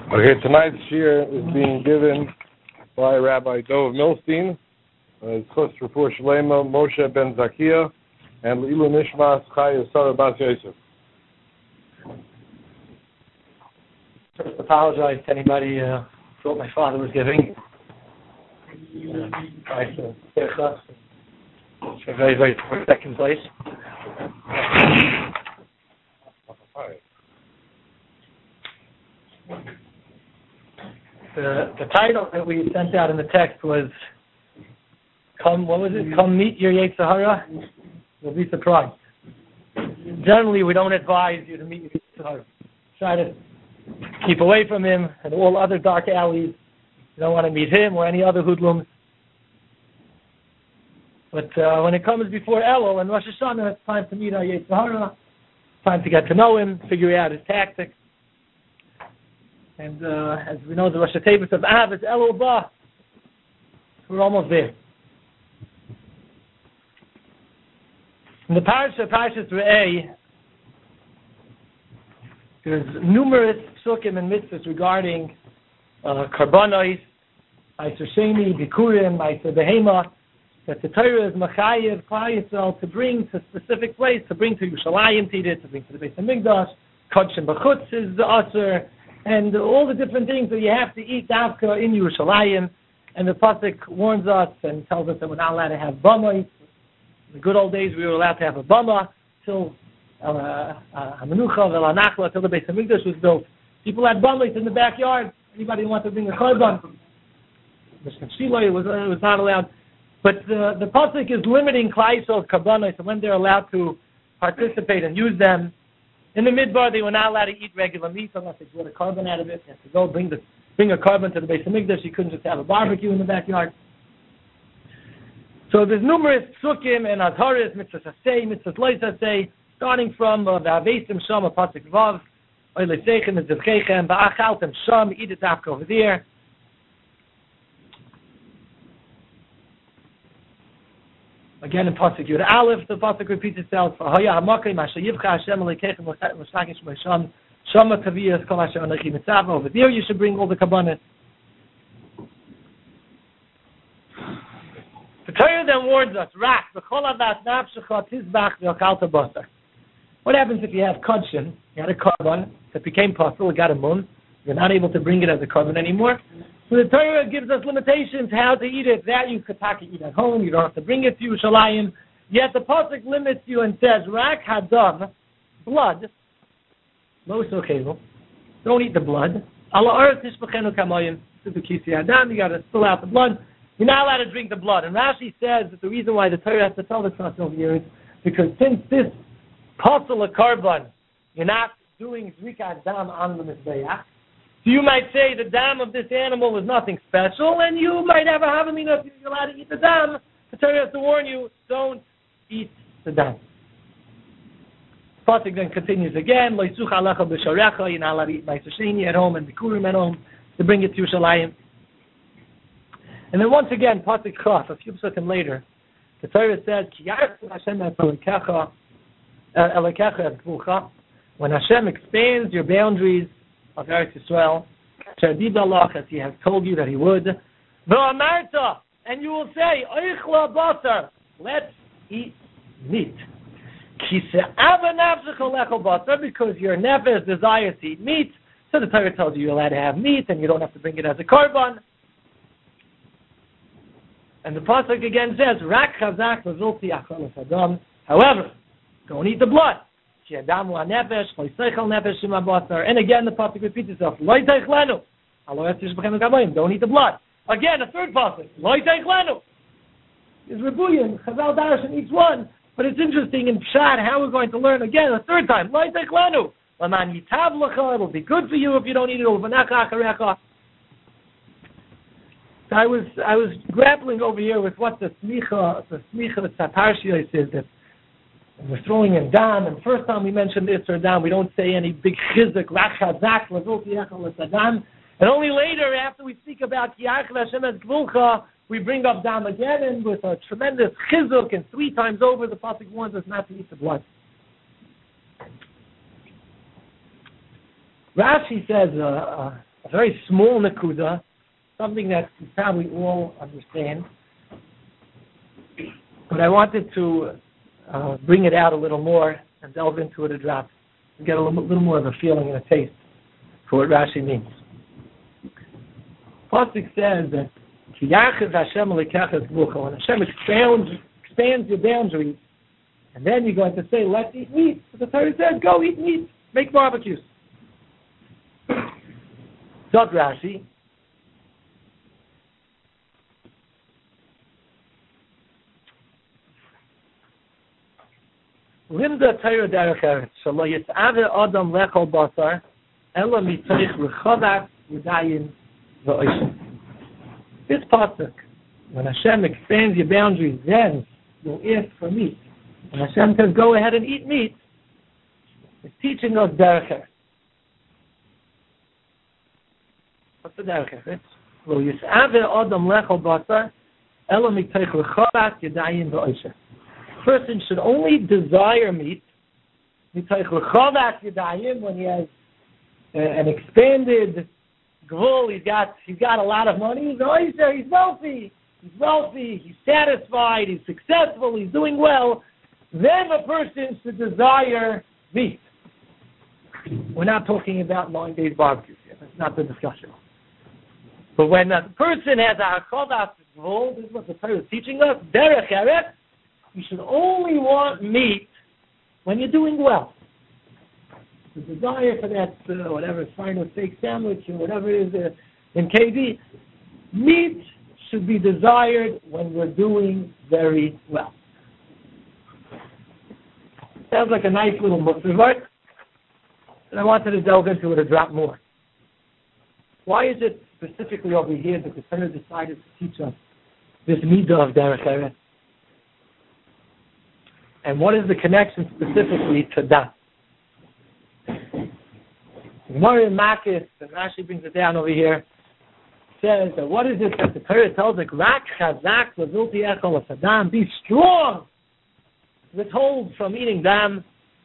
Okay, tonight's shir is being given by Rabbi Dov Milstein. It's Chus Refuah Shlema Moshe Ben Zakia and Leilu Nishmas Chaya Sarah Bas Yosef. First, apologize to anybody for what my father was giving. It's a very, very poor second place. The title that we sent out in the text was, Come meet your Yetzer Hara. You'll be surprised. Generally, we don't advise you to meet your Yetzer Hara. Try to keep away from him and all other dark alleys. You don't want to meet him or any other hoodlums. But when it comes before Elul and Rosh Hashanah, it's time to meet our Yetzer Hara. Time to get to know him, figure out his tactics. And as we know, the Rosh Hashanah of Av is Elul Ba. We're almost there. In the Parashas Re'eh, there's numerous psukim and mitzvahs regarding karbanos, Ma'aser Sheni, Bikurim, Ma'aser Behema, that the Torah is Machayev, Klal Yisrael, to bring to a specific place, to bring to Yerushalayim, to bring to the Beis HaMikdash, Kodshim B'chutz is the Aser, and all the different things that you have to eat Davka in Yerushalayim. And the pasuk warns us and tells us that we're not allowed to have bama. In the good old days, we were allowed to have a bama till Hamenucha Ve'Lanachla, till the Beis HaMikdash was built. People had bamas in the backyard. Anybody who wanted to bring a korban, Mishkan Shiloh was not allowed. But the pasuk is limiting Klal Yisrael's karbanos and when they're allowed to participate and use them. In the midbar, they were not allowed to eat regular meat unless they brought a korban out of it. They had to go bring a korban to the Beis HaMikdash. You couldn't just have a barbecue in the backyard. So there's numerous psukim and azharis, mitzvahs asay, mitzvahs lois asay, starting from the Avesim Sham, a pasuk vav, oile seichem, ezivcheichem, ba'achaltem sham, eat it after over there. Again in pasuk Yud Aleph, the pasuk repeats itself. Haya hamakim asher yivcha Hashem alekeichem l'shakish b'sham shama kaviyas kol asher anochi mitzava. Over there you should bring all the kabbanis. The Torah then warns us, Rak, v'chol avat nafshecha tizbach v'akalta basar. What happens if you have kodshim, you had a korban that became possible, it got a mun, you're not able to bring it as a korban anymore? So the Torah gives us limitations how to eat it. That you could eat at home, you don't have to bring it to Yerushalayim. Yet the pasuk limits you and says, Rak hadam, blood, lo sochelu, don't eat the blood. Ala aretz tishbachenu kamayim, kisi adam, you got to spill out the blood. You're not allowed to drink the blood. And Rashi says that the reason why the Torah has to tell this us over here is because since this pasuk of korban, you're not doing zrikat dam on the mizbeach. So you might say the dam of this animal is nothing special, and you might have a havamina if you're allowed to eat the dam. The Torah has to warn you, don't eat the dam. Pasuk then continues again, Lo yisuch alecha b'sharecha, you're not allowed to eat Ma'aser Sheni at home and Bikurim at home, to bring it to Yerushalayim. And then once again, pasuk Chaf, a few psukim later, the Torah says, Ki yarchim Hashem et elekecha et gvulcha, when Hashem expands your boundaries of Eretz Yisrael, as He has told you that He would. V'amarta, and you will say, Oichla basar, let's eat meat. Ki se'ava nafshecha lechol basar, because your nefesh desires to eat meat. So the Torah tells you you're allowed to have meat, and you don't have to bring it as a korban. And the pasuk again says, Rak chazak v'zulti achalas adam. However, don't eat the blood. And again, the pasuk repeats itself. Don't eat the blood. Again, a third pasuk. Is Rebuyim, Chazal Darash in each one. But it's interesting in Pshat how we're going to learn again a third time. It'll be good for you if you don't eat it. So I was grappling over here with what the smicha Tatarshia says that we're throwing in dam, and first time we mentioned this or dam, we don't say any big chizuk, rachazak, lavulti echal dam, and only later, after we speak about kiyach Hashem es gvulcha, we bring up dam again, and with a tremendous chizuk, and 3 times over, the pasuk warns us not to eat the blood. Rashi says a a very small nakuda, something that you probably all understand. But I wanted to bring it out a little more and delve into it a drop, and get a little more of a feeling and a taste for what Rashi means. Pasuk says that Ki Yachiv Hashem Lekechas Bucho, and Hashem expands your boundaries, and then you're going to say, let's eat meat. So the Torah says, go eat meat, make barbecues. Dot Rashi. Linda Torah Derech Eretz, Shelo Yitz'ave Adam Lechol Basar, Ela Mitzrich L'Chodak Yudayim V'Oishim. This pasuk, when Hashem expands your boundaries, then you'll ask for meat. And Hashem says, go ahead and eat meat. It's teaching us Derech Eretz. What's the Derech Eretz? Lo Yitz'ave Adam Lechol Basar, Ela Mitzrich L'Chodak Yudayim V'Oishim. Person should only desire meat when he has an expanded goal. He's got a lot of money. He's wealthy. He's satisfied. He's successful. He's doing well. Then a person should desire meat. We're not talking about 9 days barbecues here. That's not the discussion. But when a person has a chodas goal, this is what the Torah is teaching us. Derech Eretz. You should only want meat when you're doing well. The desire for that, whatever, final steak sandwich or whatever it is in KD, meat should be desired when we're doing very well. Sounds like a nice little mutzvah, and I wanted to delve into it a drop more. Why is it specifically over here that the Torah decided to teach us this midah of derech eretz? And what is the connection specifically to that? Gemara in Makis, and Rashi brings it down over here, says that what is it that the Torah tells us? Rak chazak l'zulti echol l'sadam. Be strong. Withhold from eating dam.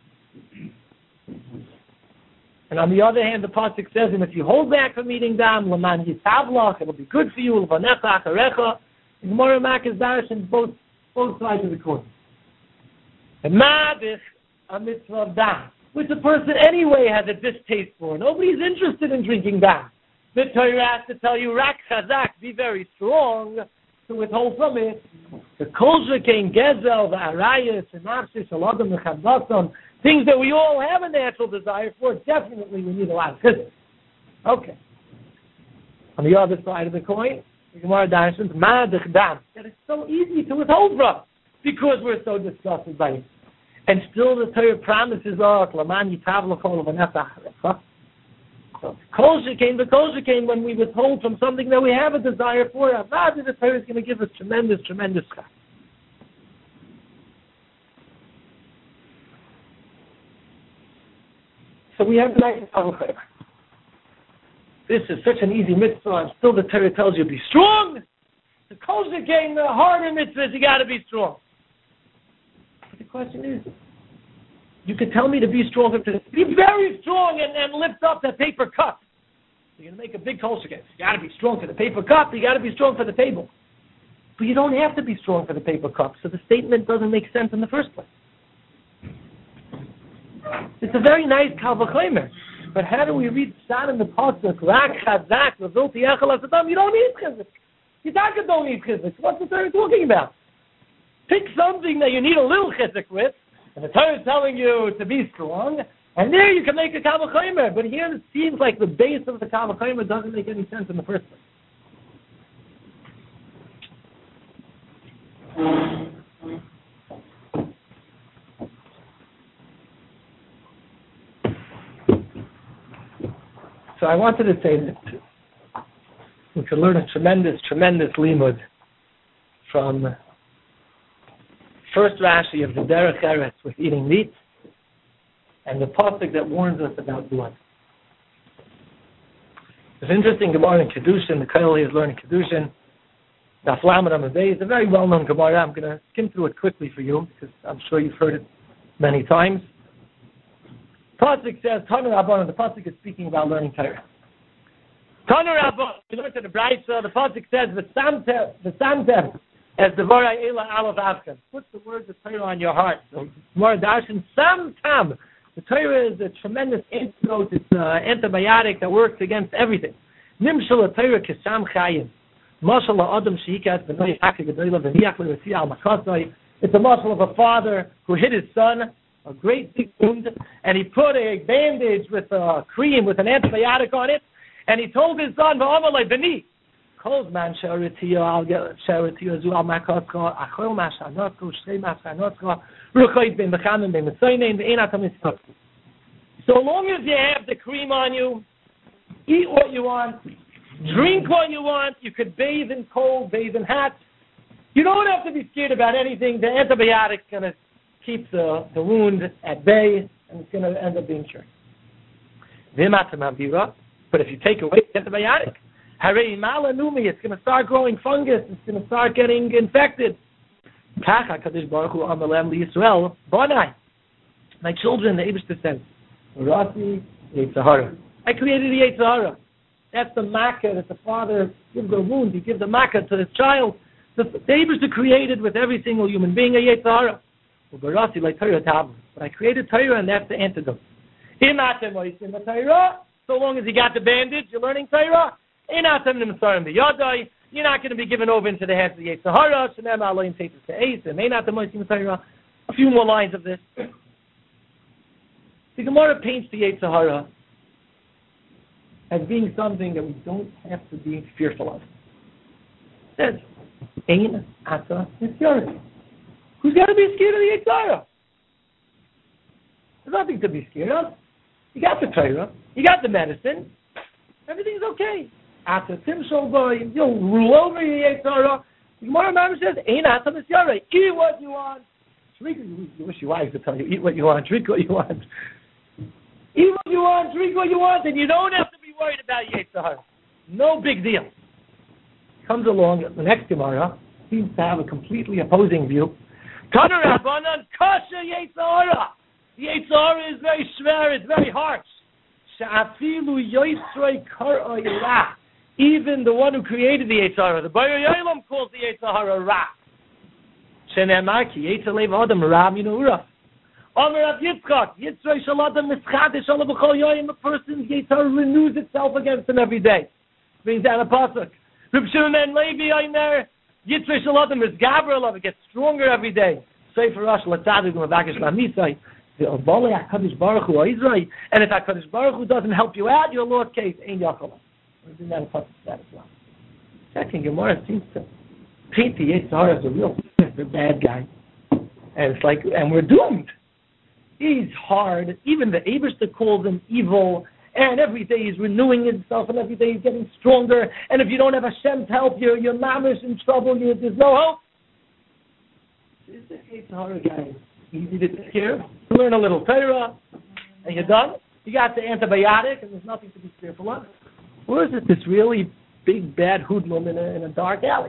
And on the other hand, the pasuk says, and if you hold back from eating dam, l'man yitavlach, it'll be good for you. L'vanecha acharecha. Gemara in Makis darshan both sides of the coin. And madich a mitzvah of dam, which a person anyway has a distaste for. Nobody's interested in drinking dam. The Torah has to tell you, rak chazak, be very strong to withhold from it. The kol shekein gezel, the arayas, and nafshe shalodam, the chavdason, things that we all have a natural desire for, definitely we need a lot of chizuk. Okay. On the other side of the coin, the Gemara darshans, madich dam, that it's so easy to withhold from because we're so disgusted by it. And still the Torah promises us, Laman Yitav L'chol V'nefach Harecha. So, Kol Shekein, when we withhold from something that we have a desire for, Avadi, the Torah is going to give us tremendous, tremendous chai. So we have a nice Avochet. This is such an easy mitzvah, and still the Torah tells you, be strong. The Kol Shekein, the harder mitzvah, you got to be strong. The question is, you could tell me to be strong, be very strong and lift up that paper cup. You're going to make a big kol shekein. You got to be strong for the paper cup. You got to be strong for the table. But you don't have to be strong for the paper cup, so the statement doesn't make sense in the first place. It's a very nice kal v'chomer, but how do we read Pshat in the pasuk? Rak chazak l'zulti echol l'sadam. You don't need chizuk. You don't need chizuk. What's the Torah talking about? Pick something that you need a little chizuk with, and the Torah is telling you to be strong, and there you can make a kal v'chomer. But here it seems like the base of the kal v'chomer doesn't make any sense in the first place. So I wanted to say that we could learn a tremendous, tremendous limud from first Rashi of the Derech Eretz with eating meat, and the pasuk that warns us about blood. It's interesting Gemara in Kedushin. The Kollel is learning Kedushin. Daf Lamed Amud Beis. It's a very well-known Gemara. I'm going to skim through it quickly for you because I'm sure you've heard it many times. Pasuk says, Tanu Rabbanan. The pasuk is speaking about learning Torah. Tanu Rabba, you look at the Brisa, the Pasuk says, V'samtem, as the Vora Ela Aleph Avkan. Put the words of Torah on your heart. So, more darshan, Samtam. The Torah is a tremendous antidote. It's an antibiotic that works against everything. Nimshal Torah Kesam Chayim. Mashal Adam Shikat V'noy Haki Gedoyla V'niach L'Rasi Al Makasai. It's a muscle of a father who hit his son, a great big wound, and he put a bandage with a cream with an antibiotic on it, and he told his son, "V'amalei b'ni, kol zman she'aritiya al she'aritiya zu al makatka achol mashanotko shrei mashanotko ruchayt ben mechanim ben metzaynein ve'enat hamitzvot." So long as you have the cream on you, eat what you want, drink what you want. You could bathe in cold, bathe in hot. You don't have to be scared about anything. The antibiotic's going to keep the wound at bay, and it's going to end up being cured. But if you take away the antibiotic, it's going to start growing fungus. It's going to start getting infected. My children, the Eibishter says, I created the Yetzer Hara. That's the makkah that the father gives a wound. He gives a makkah to his child. The Eibishter created with every single human being a Yetzer Hara. But I created Torah, and that's the antidote. So long as you got the bandage, you're learning Torah. You're not going to be given over into the hands of the Yetzer Hara. A few more lines of this. The Gemara paints the Yetzer Hara as being something that we don't have to be fearful of. It says, Ein ata nisyarei. Who's got to be scared of the Yetzer Hara? There's nothing to be scared of. You got the Torah. You got the medicine. Everything's okay. Ata timshol boy. You'll rule over the Yetzer Hara. The Gemara Mamash says, Ein ata nisyarei. Eat what you want. You wish your wife could tell you, eat what you want, drink what you want. Eat what you want, drink what you want, and you don't have to be worried about Yetzer Hara. No big deal. Comes along, the next Gemara seems to have a completely opposing view. Tanu Rabbanan kasha Yetzer Hara. The Yetzer Hara is very schwer, it's very harsh. She'afilu yoisrei kar'oi ra. Even the one who created the Yetzer Hara, the Borei Olam, calls the Yetzer Hara ra. She'ne'amar ki Yetzer lev adam ra minu ura. Omer Rav Yitzchak, Yitzrei shaladam mischadish ala b'chol yoyim. A person's Yetzer Hara renews itself against him every day. Means that a pasuk. Reb Shimon ben Levi Omer, Yitzrei shaladam is Gabriel, it gets stronger every day. Sefer Rosh Latzadik Mavakish Lamisai. The Obale HaKadosh Baruch Hu Israel. And if HaKadosh Baruch Hu doesn't help you out, you're lost case. Ein Yaakov. We're doing that a pasuk that as well. Second, Gemara seems to paint the Yetzer Hara as a real bad guy. And it's like, and we're doomed. He's hard. Even the Eibishter calls him evil. And every day he's renewing himself, and every day he's getting stronger. And if you don't have Hashem's help, your mama's in trouble. There's no hope. Is the Yetzer Hara guy easy to take care of? You learn a little Torah, and you're done. You got the antibiotic, and there's nothing to be fearful of. Or is it this really big bad hoodlum in a dark alley?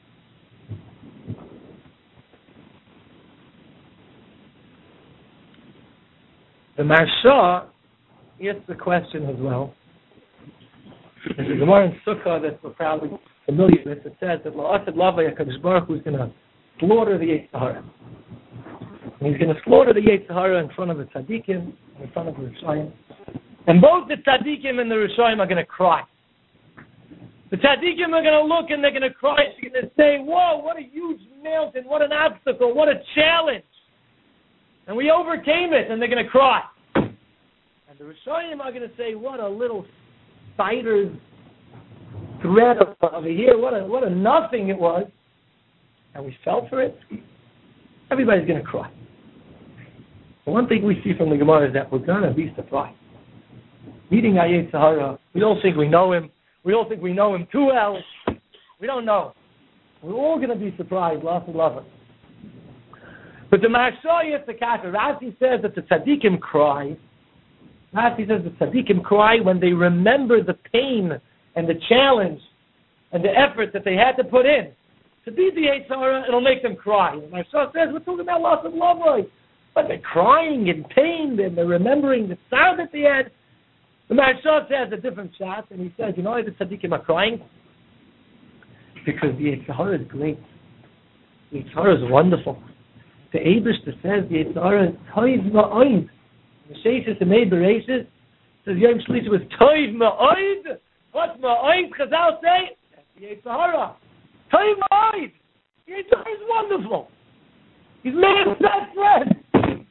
The Marsha asks the question as well. There's a Gemara in Sukkah that we're probably familiar with. It says that La'asad Lavai HaKadosh Baruch Hu is going to slaughter the Yetzer Hara. And he's going to slaughter the Yetzer Hara in front of the Tzaddikim, in front of the Rishayim. And both the Tzaddikim and the Rishayim are going to cry. The Tzaddikim are going to look and they're going to cry. They're going to say, whoa, what a huge mountain, what an obstacle, what a challenge. And we overcame it, and they're going to cry. And the Rishayim are going to say, what a little spider's thread over here, what a nothing it was. And we fell for it. Everybody's going to cry. The one thing we see from the Gemara is that we're going to be surprised. Meeting our Yetzer Hara, we don't think we know him. We don't think we know him too well. We don't know. We're all going to be surprised, lost and lovers. But the Marsha Yitzchak, Rashi says that the Tzaddikim cry. Rashi says the Tzaddikim cry when they remember the pain and the challenge and the effort that they had to put in. To be the Yetzer Hara, it'll make them cry. And Marsha says, we're talking about loss of love life. But they're crying in pain and they're remembering the sorrow that they had. The Maharsha says a different shot, and he says, you know why the tzaddikim are crying? Because the Yetzer Hara is great. The Yetzer Hara is wonderful. The Eibishter says the Yetzer Hara is toiv ma'oid. The Sheshis and Meir Bereishis says Yom Shlishi was toiv ma'oid. What's ma'oid? Chazal say, that's the Yetzer Hara. Toiv ma'oid. The Yetzer Hara is wonderful. He's man's best friend.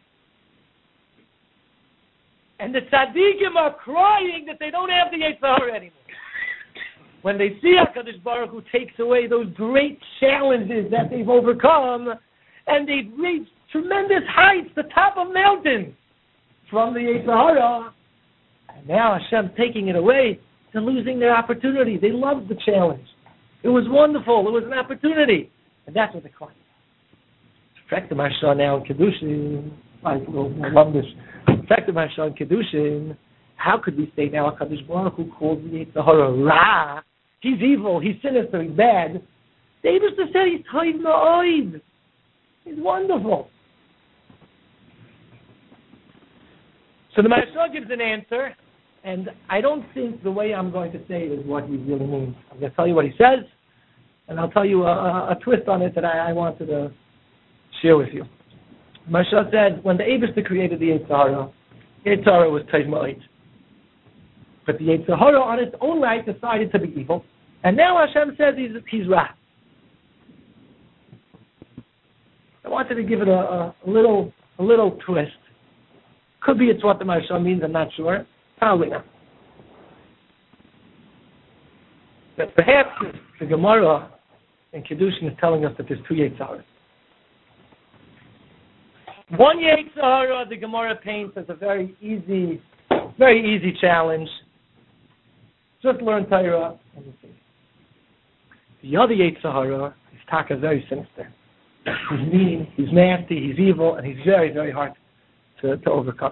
And the tzaddikim are crying that they don't have the Yetzer Hara anymore. When they see HaKadosh Baruch Hu takes away those great challenges that they've overcome, and they've reached tremendous heights, the top of mountains, from the Yetzer Hara, and now Hashem taking it away, they're losing their opportunity. They loved the challenge. It was wonderful. It was an opportunity. And that's what they're crying. In fact, the Maharsha now in Kedushin, I love this. In fact, the Maharsha in Kedushin, how could we say now HaKadosh Baruch Hu calls the Yetzer Hara Ra? He's evil, he's sinister, he's bad. The Eibishter said he's toiv ma'oid. He's wonderful. So the Maharsha gives an answer, and I don't think the way I'm going to say it is what he really means. I'm going to tell you what he says, and I'll tell you a twist on it that I wanted to share with you. Maharsha said, when the Eibishter created the Yetzer Hara was toiv ma'oid. But the Yetzer Hara on its own right decided to be evil. And now Hashem says he's Ra. I wanted to give it a little twist. Could be it's what the Maharsha means, I'm not sure. Probably not. But perhaps the Gemara in Kedushin is telling us that there's two Yetzer Haras. One Yetzer Hara the Gemara paints as a very easy challenge. Just learn Torah and you see. The other Yetzer Hara is taka very sinister. He's mean, he's nasty, he's evil, and he's very, very hard to overcome.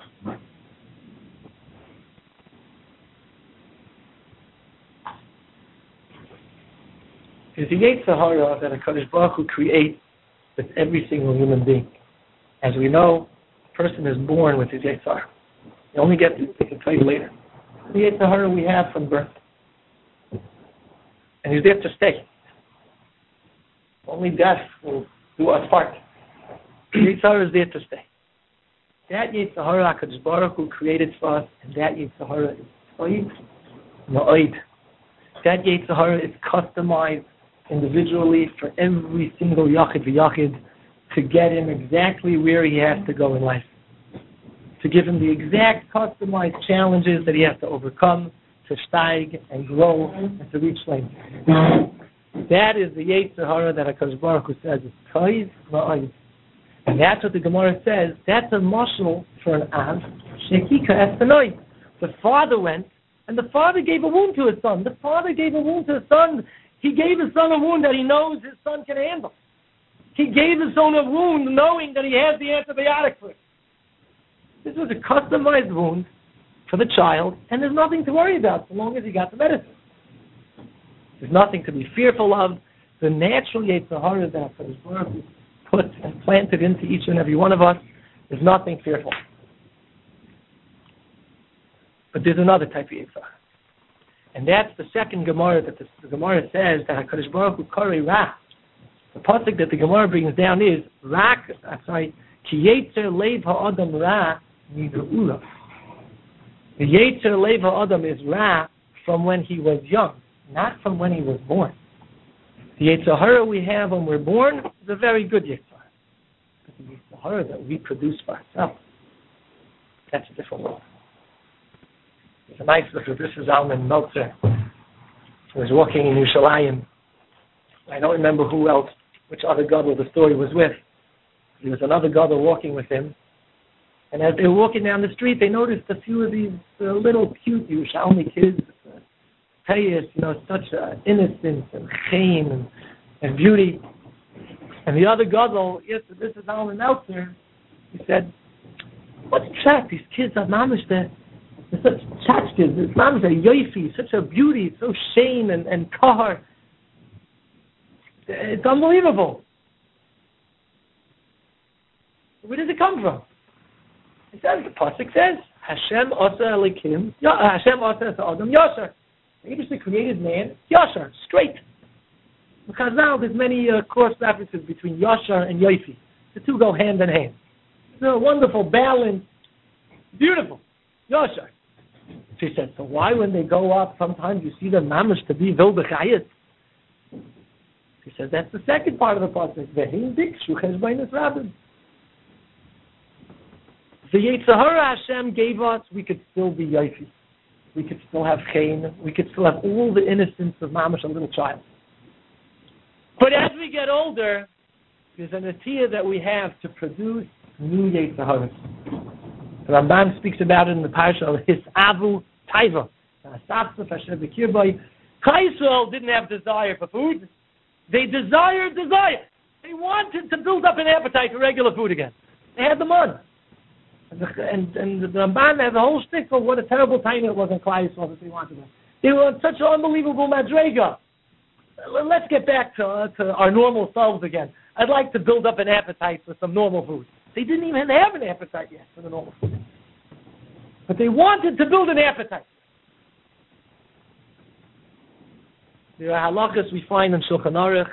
There's a Yetzer Hara that HaKadosh Baruch Hu creates with every single human being. As we know, a person is born with his Yetzer Hara. You only get to, I can tell you later. The Yetzer Hara we have from birth. And he's there to stay. Only death will do us part. The Yetzer Hara is there to stay. That Yetzer Hara HaKadosh Baruch Hu created for us, and that Yetzer Hara is toiv ma'oid. That Yetzer Hara is customized individually for every single yachid v'yachid to get him exactly where he has to go in life. To give him the exact customized challenges that he has to overcome, to steig and grow and to reach length. That is the Yetzer Hara that HaKadosh Baruch Hu says is toiv ma'oid. And that's what the Gemara says. That's a mashal for an av shekika estanoi. The father went, and the father gave a wound to his son. The father gave a wound to his son. He gave his son a wound that he knows his son can handle. He gave his son a wound knowing that he has the antibiotic for it. This was a customized wound for the child, and there's nothing to worry about so long as he got the medicine. There's nothing to be fearful of. The natural Yetzer Hara that HaKadosh Baruch Hu put and planted into each and every one of us, there's nothing fearful. But there's another type of Yetzer Hara. And that's the second Gemara that the Gemara says that HaKadosh Baruch Hu Kari Ra. The pasuk that the Gemara brings down is Ki Yetzer Lev Ha'adam Ra Migeula. The Yetzer Lev Ha'adam is Ra from when he was young, not from when he was born. The Yetzer Hara we have when we're born is a very good Yetzer Hara. But the Yetzer Hara that we produce for ourselves, that's a different one. There's a nice little, this is Alman Meltzer, who was walking in Yerushalayim. I don't remember who else, which other gadol the story was with. There was another gadol walking with him. And as they were walking down the street, they noticed a few of these little cute Yerushalmi kids. Payas, such innocence and chaim and beauty. And the other gadol, yes, this is Alman Meltzer, he said, what's that? These kids are mamish, they're such tchachkas, this mamish, yoifi, such a beauty, so shame and kahar. It's unbelievable. Where does it come from? It says, the pasuk says, Hashem asa elikim, Hashem asa es Adam yasher. He created man yasher, straight. Because now there's many cross references between yasher and yofi. The two go hand in hand. It's a wonderful balance, beautiful yasher. She said, so why when they go up, sometimes you see them mamish to be wilde chayes? She said, that's the second part of the pasuk. V'hein dikshu cheshbeinas rabbim. The Yetzer Hara Hashem gave us, we could still be yofi. We could still have chen. We could still have all the innocence of mamish, a little child. But as we get older, there's an atiyah that we have to produce new Yetzer Haras. The Ramban speaks about it in the parasha of his Avu Taiva. Klal Yisrael didn't have desire for food. They desired desire. They wanted to build up an appetite for regular food again. They had the money. And the Ramban has a whole stick of what a terrible time it was in Klal Yisrael that they wanted it. They were on such an unbelievable madrega. Let's get back to our normal selves again. I'd like to build up an appetite for some normal food. They didn't even have an appetite yet for the normal food. But they wanted to build an appetite. There are halachas we find in Shulchan Aruch,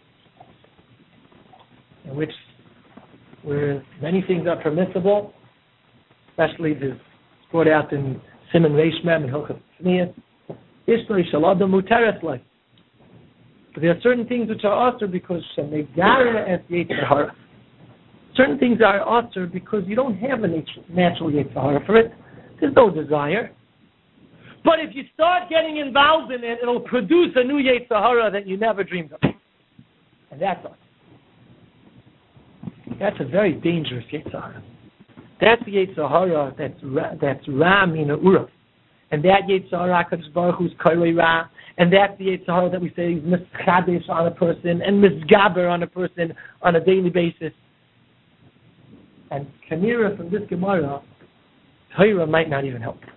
in which where many things are permissible, especially this brought out in Siman Reish Mem and Hilchos Tznius. Ishtoi shel adam muteres lei. But there are certain things which are usher because shemegara es Yetzer Hara. Certain things are usher because you don't have a natural Yetzer Hara for it. There's no desire. But if you start getting involved in it, it'll produce a new Yetzer Hara that you never dreamed of. And that's us. That's a very dangerous Yetzer Hara. That's the Yetzer Hara that's Ra Mina Ura. And that Yetzer Hara HaKadosh Baruch Hu's Kairei Ra. And that's the Yetzer Hara that we say is Mischadesh on a person and Misgaber on a person on a daily basis. And Kanira from this Gemara, Torah might not even help.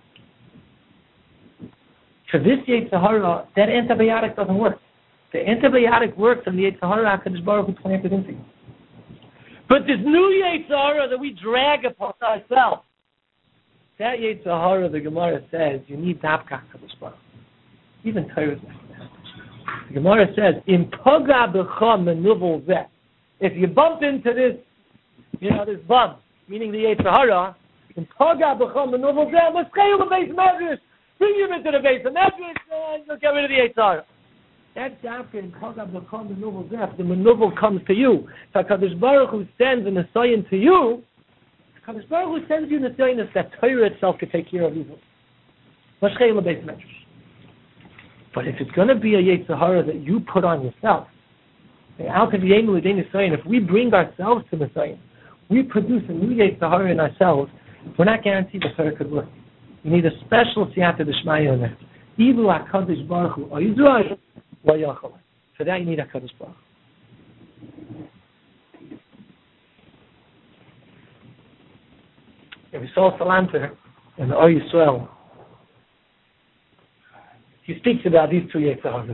For this Yetzer Hara, that antibiotic doesn't work. The antibiotic works on the Yetzer Hara HaKadosh Baruch Hu planted into you. But this new Yetzer Hara that we drag upon ourselves, that Yetzer Hara, the Gemara says, you need Dafka HaKadosh Baruch Hu. Even Torah is like that. The Gemara says, "Im poga b'cha menuvel zeh." If you bump into this, this bump, meaning the Yetzer Hara, "Im poga b'cha menuvel zeh," maschei lebeis medrash, bring him into the base of medrash, and you'll get rid of the Yetzer Hara. That's after "Im poga b'cha menuvel zeh." The menuvel comes to you. So HaKadosh Baruch Hu sends an assignment to you. HaKadosh Baruch Hu sends you an assignment that Torah itself can take care of evil. Maschei lebeis medrash. But if it's going to be a Yetzer Hara that you put on yourself, if we bring ourselves to Messiah, we produce a new Yetzer Hara in ourselves, we're not guaranteed the Torah could work. You need a special Siyata D'Shmaya in there. Ilu HaKadosh Baruch Hu Oizroi Lo Yochel. For that you need HaKadosh Baruch Hu. If we saw Salanter in the Oy Yisrael, he speaks about these two Yetzer Haras.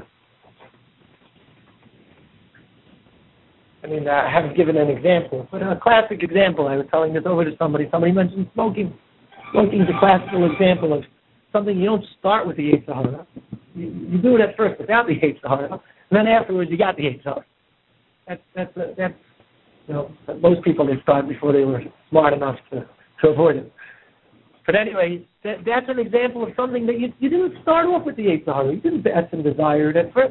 I haven't given an example, but a classic example. I was telling this over to somebody. Somebody mentioned smoking. Smoking is a classical example of something you don't start with the Yetzer Hara. You do it at first without the Yetzer Hara, and then afterwards you got the Yetzer Hara. Most people they start before they were smart enough to avoid it. But anyway, that's an example of something that you didn't start off with the Yetzer Hara. You didn't bet and desire it at first.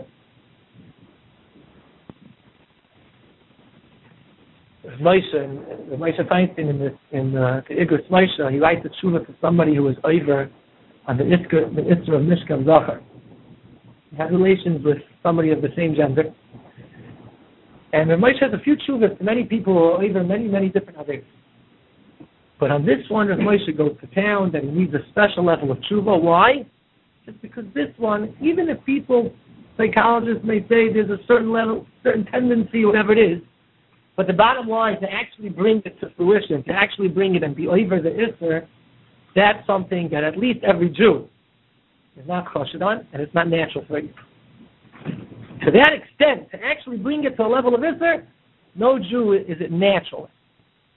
Moshe Feinstein in the Igros Moshe, he writes a tshuva to somebody who was over on the Isra of Mishkan Zachar. He had relations with somebody of the same gender. And Moshe has a few tshuvas to many people who are over many, many different others. But on this one, Rav Moshe goes to town that he needs a special level of tshuva. Why? Just because this one, even if people, psychologists may say there's a certain level, certain tendency, whatever it is, but the bottom line, to actually bring it to fruition, to actually bring it and be over the Isser, that's something that at least every Jew is not choshed on, and it's not natural for you. To that extent, to actually bring it to a level of Isser, no Jew is it natural.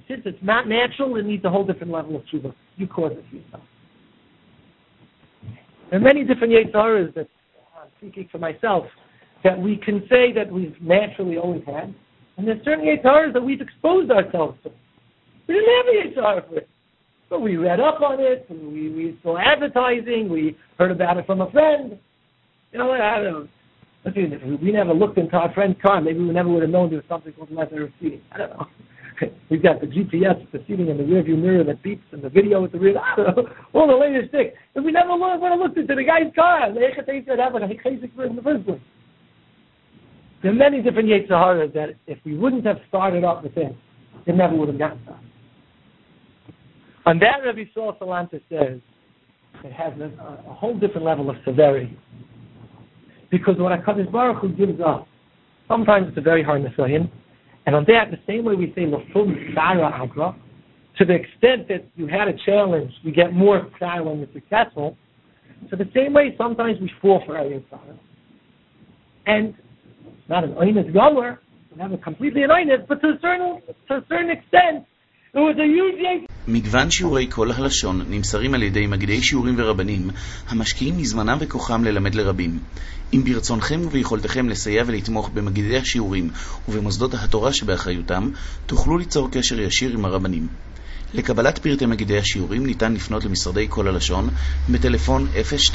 since it's not natural, it needs a whole different level of tshuva. You cause it for yourself. There are many different Yetzaras that, I'm speaking for myself, that we can say that we've naturally always had. And there's certain Yetzaras that we've exposed ourselves to. We didn't have a Yetzara for it. But we read up on it, and we saw advertising, we heard about it from a friend. You know, I don't know. If we never looked into our friend's car, maybe we never would have known there was something called lesser seating. I don't know. We've got the GPS, the seating in the rearview mirror that beeps, and the video with the rear. I don't know. All the latest things. If we never would have looked into the guy's car, they could have a chesed for it in the first place. There are many different Yetzaharas that if we wouldn't have started up with it, it never would have gotten started. On that, Rabbi Saul Salanter says it has a whole different level of severity. Because what HaKadosh Baruch Hu gives us, sometimes it's a very hard Nesayin, and on that, the same way we say Lafum Tzara Agra, to the extent that you had a challenge, you get more Tzara when you're successful. So the same way, sometimes we fall for our Tzara. And not an Oinus Gomer, never completely an Oinus, but to a certain extent, it was a huge... מגוון שיעורי כל הלשון נמסרים על ידי מגידי שיעורים ורבנים המשקיעים מזמנם וכוחם ללמד לרבים. אם ברצונכם וביכולתכם לסייע ולתמוך במגידי השיעורים ובמוסדות התורה שבאחריותם, תוכלו ליצור קשר ישיר עם הרבנים. לקבלת פרטי מגידי השיעורים ניתן לפנות למשרדי כל הלשון בטלפון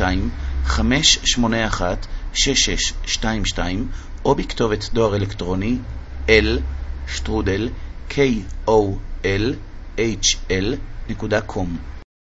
02-581-6622 או בכתובת דואר אלקטרוני l@kol.hl.com